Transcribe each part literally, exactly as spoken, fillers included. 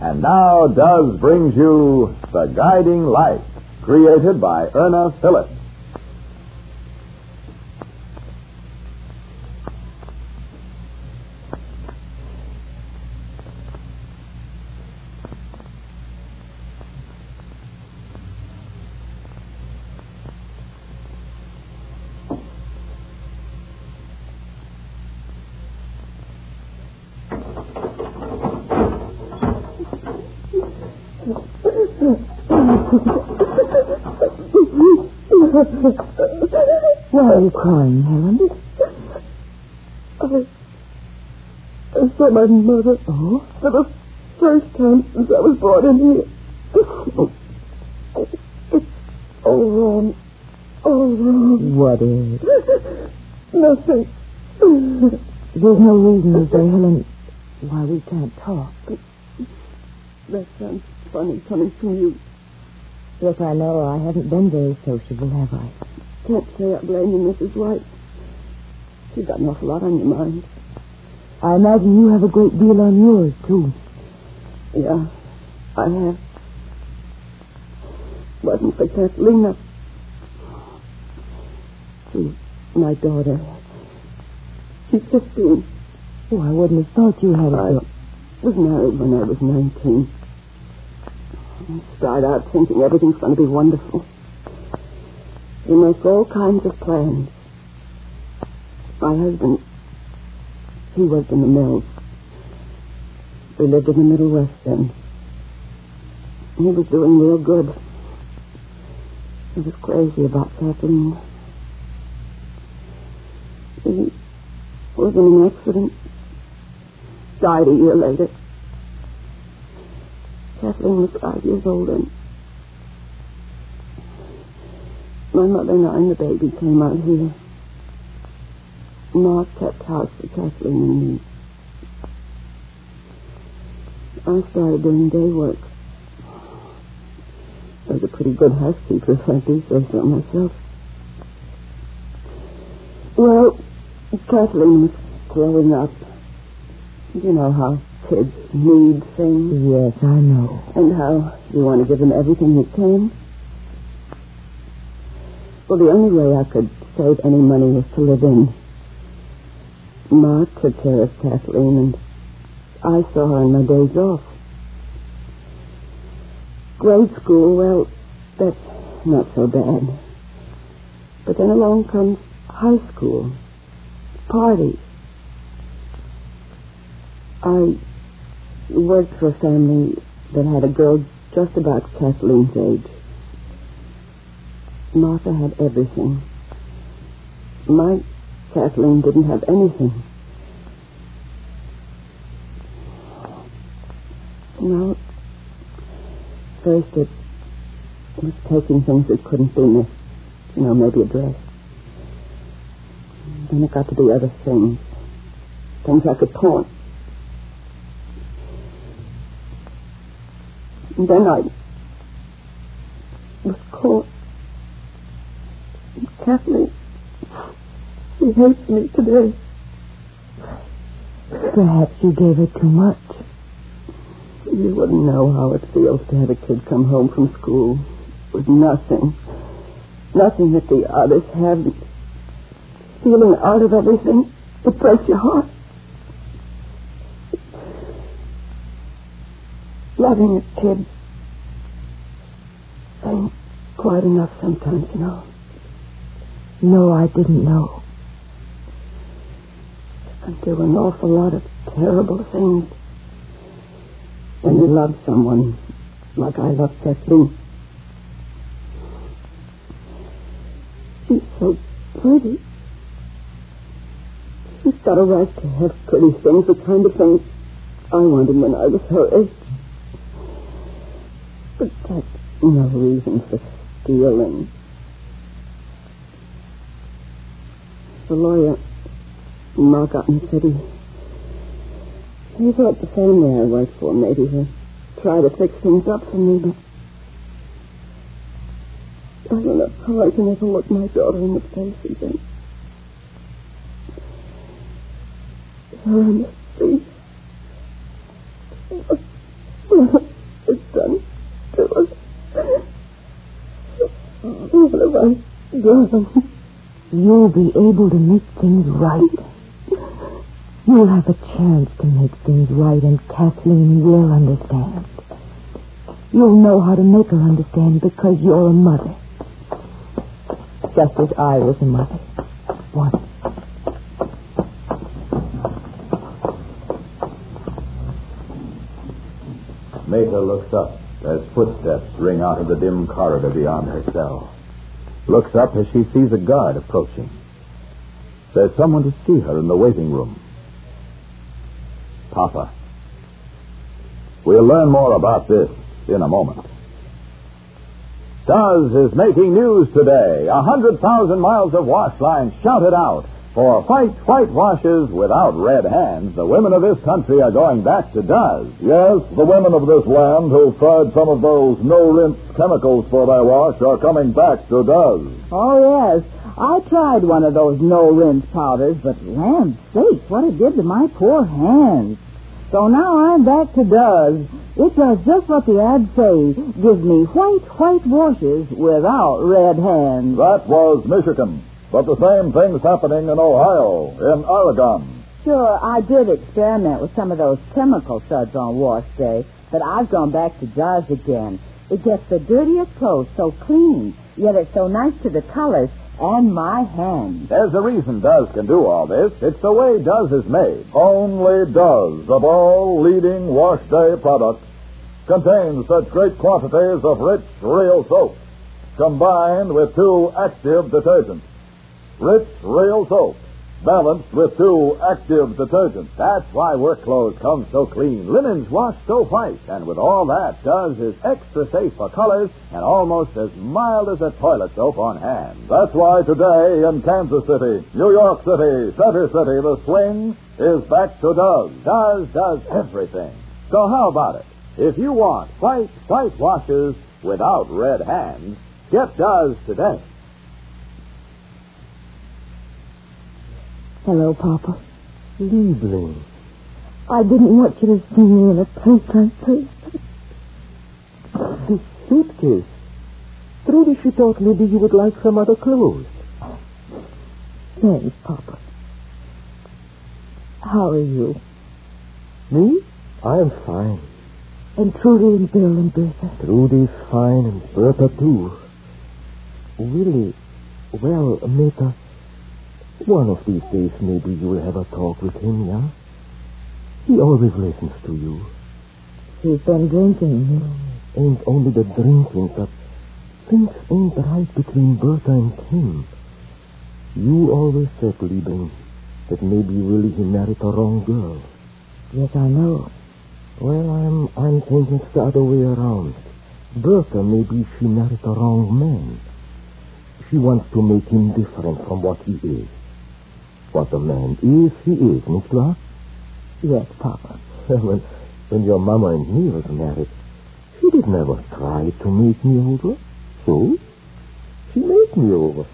And now Duz brings you The Guiding Light, created by Erna Phillips. Why are you crying, Helen? I, I saw my mother Oh? for the first time since I was brought in here. It's all wrong. All wrong. What is? Nothing. There's no reason, is there, Helen, why we can't talk. That sounds funny coming from you. Yes, I know. I haven't been very sociable, have I? Can't say I blame you, Missus White. You've got an awful lot on your mind. I imagine you have a great deal on yours, too. Yeah, I have. Wasn't for Catalina. She's my daughter. She's fifteen. Oh, I wouldn't have thought you had a I girl. was married when I was nineteen. I started out thinking everything's going to be wonderful. You make all kinds of plans. My husband, he worked in the mills. We lived in the Middle West then. He was doing real good. He was crazy about Kathleen. He was in an accident. Died a year later. Kathleen was five years old, and my mother and I and the baby came out here. Ma kept house for Kathleen and me. I started doing day work. I was a pretty good housekeeper, if I do say so myself. Well, Kathleen was growing up. You know how kids need things. Yes, I know. And how you want to give them everything you can. Well, the only way I could save any money was to live in. Ma took care of Kathleen, and I saw her on my days off. Grade school, well, that's not so bad. But then along comes high school. Parties. I worked for a family that had a girl just about Kathleen's age. Martha had everything. My Kathleen didn't have anything. Well, first it was taking things that couldn't be missed. You know, maybe a dress. Then it got to be other things. Things I could pawn. And then I was caught. And Kathleen, she hates me today. Perhaps you gave her too much. You wouldn't know how it feels to have a kid come home from school with nothing. Nothing that the others have. Feeling out of everything. It breaks your heart. Loving a kid ain't quite enough sometimes, you know. No, I didn't know. You can do an awful lot of terrible things when you love someone like I love Kathleen. She's so pretty. She's got a right to have pretty things, the kind of things I wanted when I was her age. But that's no reason for stealing. The lawyer, Ma got in the city. He thought the family I worked for maybe he'd try to fix things up for me, but I don't know how I can ever look my daughter in the face again. Her on the street. girl. You'll be able to make things right. You'll have a chance to make things right, and Kathleen will understand. You'll know how to make her understand because you're a mother. Just as I was a mother. Once. Meta looks up as footsteps ring out of the dim corridor beyond her cell. Looks up as she sees a guard approaching. There's someone to see her in the waiting room. Papa. We'll learn more about this in a moment. Duz is making news today. A hundred thousand miles of wash lines shouted out. For Fight White Washes Without Red Hands, the women of this country are going back to Duz. Yes, the women of this land who've tried some of those no-rinse chemicals for their wash are coming back to Duz. Oh, yes. I tried one of those no-rinse powders, but land sakes, what it did to my poor hands. So now I'm back to Duz. It does just what the ads say. Gives me white, white washes without red hands. That was Michigan. But the same thing's happening in Ohio, in Oregon. Sure, I did experiment with some of those chemical suds on wash day, but I've gone back to Duz again. It gets the dirtiest clothes so clean, yet it's so nice to the colors and my hands. There's a reason Duz can do all this. It's the way Duz is made. Only Duz, of all leading wash day products, contains such great quantities of rich, real soap, combined with two active detergents. Rich, real soap, balanced with two active detergents. That's why work clothes come so clean. Linens wash so white. And with all that, Duz is extra safe for colors and almost as mild as a toilet soap on hands. That's why today in Kansas City, New York City, Center City, the swing is back to Duz. Duz does everything. So how about it? If you want white, white washes without red hands, get Duz today. Hello, Papa. Liebling. I didn't want you to see me in a place like this. This suitcase. Trudy, she thought maybe you would like some other clothes. Thanks, Papa. How are you? Me? I am fine. And Trudy and Bill and Bertha? Trudy's fine and Bertha too. Really? Well, Meta, one of these days maybe you'll have a talk with him, yeah? He always listens to you. He's been drinking. Ain't only the drinking, but things ain't right between Bertha and him. You always said, Liebling, that maybe really he married the wrong girl. Yes, I know. Well, I'm I'm thinking it's the other way around. Bertha, maybe she married the wrong man. She wants to make him different from what he is. What a man is, he is, nicht wahr? Yes, Papa. when, when your mama and me was married, she did never try to make me over. So, she made me over.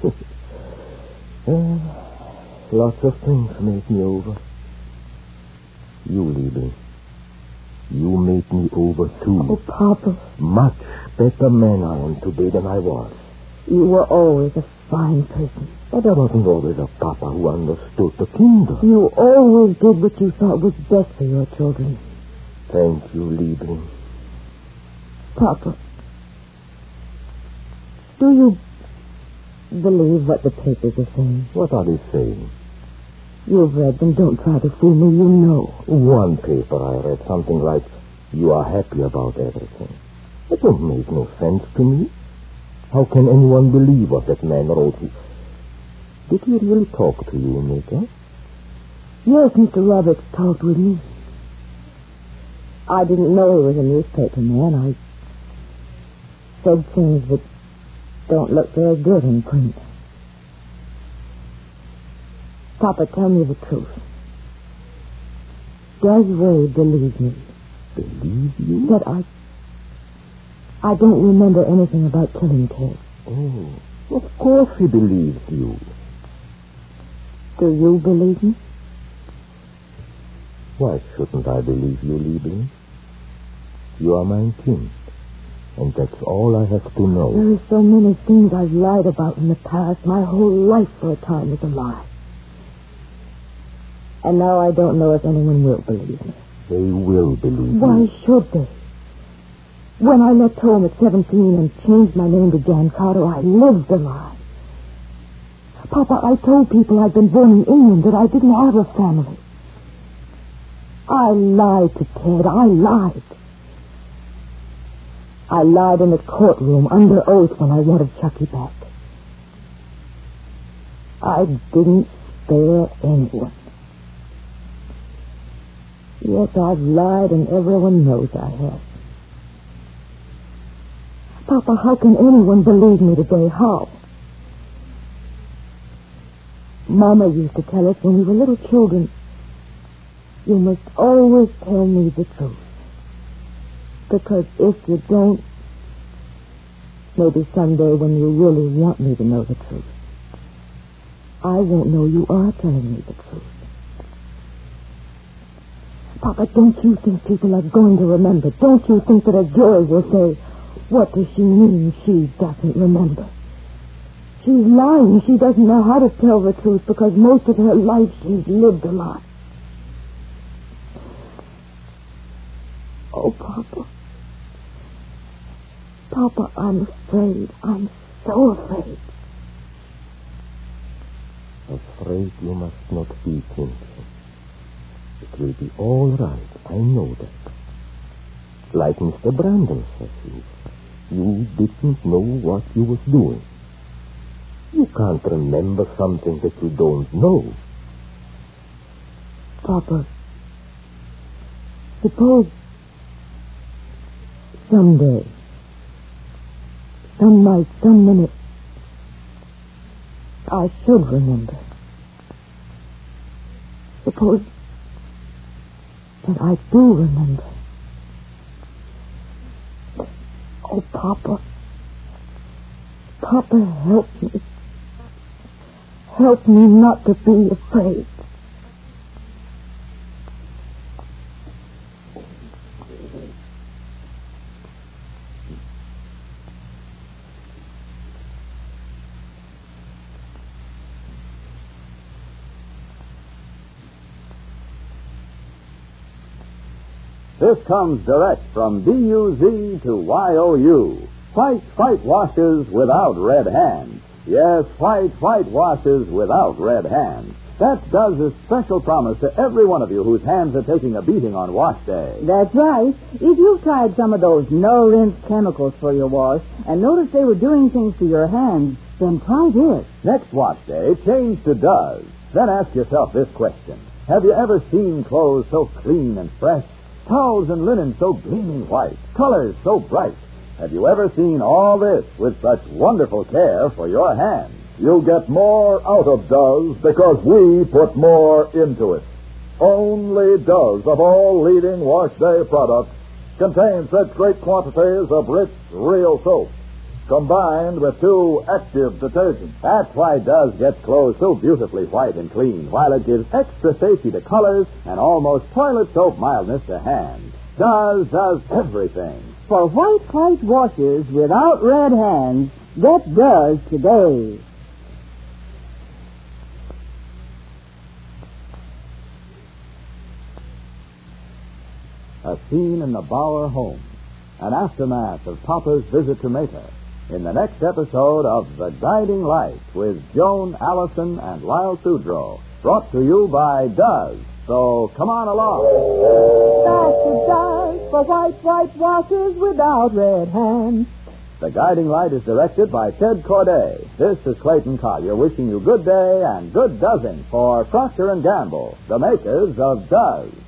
uh, lots of things make me over. You, Liebling, you made me over too. Oh, Papa. Much better man I am today than I was. You were always a fine person. But I wasn't always a papa who understood the kingdom. You always did what you thought was best for your children. Thank you, Liebling. Papa, do you believe what the papers are saying? What are they saying? You've read them. Don't try to fool me. You know. One paper I read, something like, you are happy about everything. It don't make no sense to me. How can anyone believe what that man wrote? Did he really talk to you, Meta? Yes, Mister Roberts talked with me. I didn't know he was a newspaper man. I said things that don't look very good in print. Papa, tell me the truth. Does Ray believe me? Believe you? That I... I don't remember anything about killing Ted. Oh, of course he believes you. Do you believe me? Why shouldn't I believe you, Liebling? You are my kin. And that's all I have to know. There are so many things I've lied about in the past. My whole life for a time was a lie. And now I don't know if anyone will believe me. They will believe Why you. should they? When I left home at seventeen and changed my name to Jan Carter, I lived a lie. Papa, I told people I'd been born in England, that I didn't have a family. I lied to Ted. I lied. I lied in the courtroom under oath when I wanted Chucky back. I didn't spare anyone. Yes, I've lied, and everyone knows I have. Papa, how can anyone believe me today? How? Mama used to tell us when we were little children, you must always tell me the truth. Because if you don't, maybe someday when you really want me to know the truth, I won't know you are telling me the truth. Papa, don't you think people are going to remember? Don't you think that a jury will say, what does she mean she doesn't remember? She's lying. She doesn't know how to tell the truth because most of her life she's lived a lie. Oh, Papa. Papa, I'm afraid. I'm so afraid. Afraid you must not be, Cynthia. It will be all right. I know that. Like Mister Brandon says, you, you didn't know what you was doing. You can't remember something that you don't know. Papa, suppose someday, some night, some minute, I should remember. Suppose that I do remember. Oh, Papa. Papa, help me. Help me not to be afraid. This comes direct from D U Z to Y O U. White, white washes without red hands. Yes, white, white washes without red hands. That does a special promise to every one of you whose hands are taking a beating on wash day. That's right. If you've tried some of those no-rinse chemicals for your wash and noticed they were doing things to your hands, then try this. Next wash day, change to Does. Then ask yourself this question. Have you ever seen clothes so clean and fresh? Towels and linen so gleaming white? Colors so bright? Have you ever seen all this with such wonderful care for your hands? You get more out of Does because we put more into it. Only Does of all leading wash day products contain such great quantities of rich, real soap, combined with two active detergents. That's why Does gets clothes so beautifully white and clean, while it gives extra safety to colors and almost toilet soap mildness to hands. Does does everything. For white, white washes without red hands, get Does today. A scene in the Bauer home, an aftermath of Papa's visit to Meta, in the next episode of The Guiding Light with Joan Allison and Lyle Sudrow, brought to you by Does. So come on along. That's Does for white, white washes without red hands. The Guiding Light is directed by Ted Corday. This is Clayton Collier wishing you good day and good dozen for Procter and Gamble, the makers of Does.